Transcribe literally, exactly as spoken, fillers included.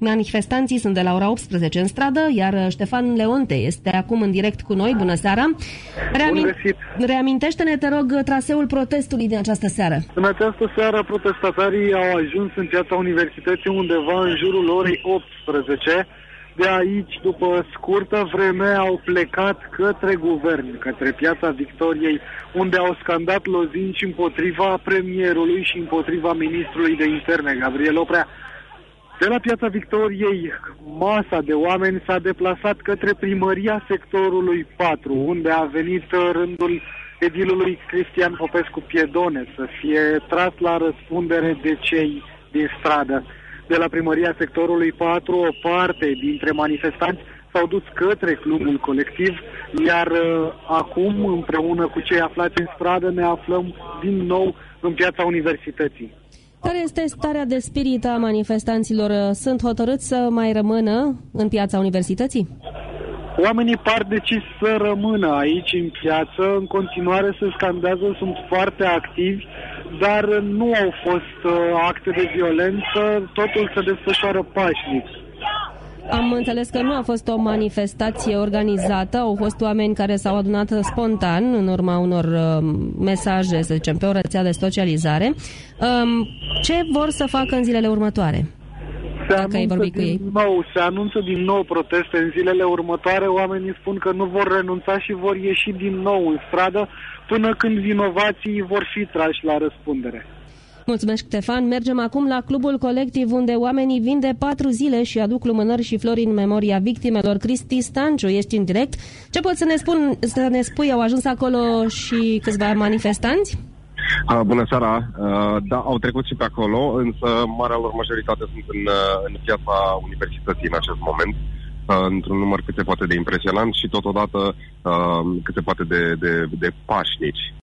Manifestanții sunt de la ora optsprezece în stradă, iar Ștefan Leonte este acum în direct cu noi. Bună seara! Reamin- reamintește-ne, te rog, traseul protestului din această seară. În această seară, protestatarii au ajuns în Piața Universității undeva în jurul orei optsprezece. De aici, după scurtă vreme, au plecat către guvern, către Piața Victoriei, unde au scandat lozinci împotriva premierului și împotriva ministrului de interne, Gabriel Oprea. De la Piața Victoriei, masa de oameni s-a deplasat către primăria sectorului patru, unde a venit rândul edilului Cristian Popescu Piedone să fie tras la răspundere de cei din stradă. De la primăria sectorului patru, o parte dintre manifestanți s-au dus către clubul colectiv, iar uh, acum, împreună cu cei aflați în stradă, ne aflăm din nou în Piața Universității. Care este starea de spirit a manifestanților? Sunt hotărâți să mai rămână în Piața Universității? Oamenii par decis să rămână aici în piață, în continuare se scandează, sunt foarte activi, dar nu au fost uh, acte de violență, totul se desfășoară pașnic. Am înțeles că nu a fost o manifestație organizată, au fost oameni care s-au adunat spontan în urma unor uh, mesaje, să zicem, pe o rețea de socializare. Um, ce vor să facă în zilele următoare? Se anunță, din nou, se anunță din nou proteste în zilele următoare. Oamenii spun că nu vor renunța și vor ieși din nou în stradă până când vinovații vor fi trași la răspundere. Mulțumesc, Ștefan. Mergem acum la clubul colectiv, unde oamenii vin de patru zile și aduc lumânări și flori în memoria victimelor. Cristi Stanciu, ești în direct. Ce poți să ne, spun, să ne spui? Au ajuns acolo și câțiva manifestanți? Uh, bună seara! Uh, da, au trecut și pe acolo, însă marea lor majoritate sunt în, în Piața Universității în acest moment, uh, într-un număr cât se poate de impresionant și totodată uh, cât se poate de, de, de pașnici.